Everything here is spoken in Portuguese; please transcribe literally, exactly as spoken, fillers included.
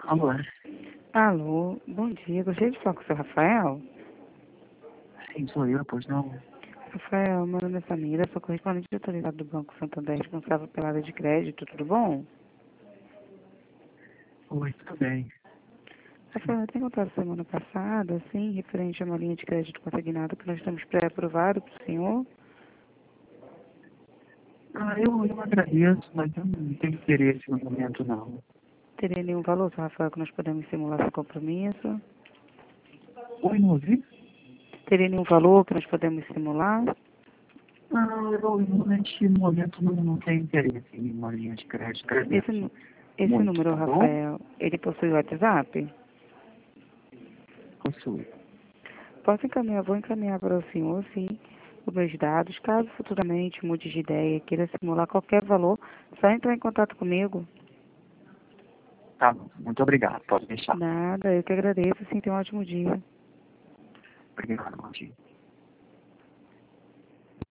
Alô? Alô, bom dia. Gostaria de falar com o seu Rafael? Sim, sou eu, pois não. Rafael, meu nome é Samira, sou correspondente autorizado do Banco Santander, responsável pela área de crédito, tudo bom? Oi, tudo bem. Rafael, eu tenho contado semana passada, assim, referente a uma linha de crédito consignado que nós temos pré-aprovado para o senhor. Ah, eu, eu agradeço, mas eu não tenho interesse no momento, não. Teria nenhum valor, seu Rafael, que nós podemos simular seu compromisso? Oi, não ouvi? Teria nenhum valor que nós podemos simular? Não, eu, eu neste momento não, não tenho interesse em uma linha de crédito. Esse, Agradeço nu- esse muito, número, tá bom? Rafael, ele possui WhatsApp? Possui. Posso encaminhar, vou encaminhar para o senhor, sim, os meus dados. Caso futuramente mude de ideia, queira simular qualquer valor, só entrar em contato comigo. Tá bom, muito obrigado, pode deixar. Nada, eu que agradeço, sim, tenha um ótimo dia. Obrigado, bom dia.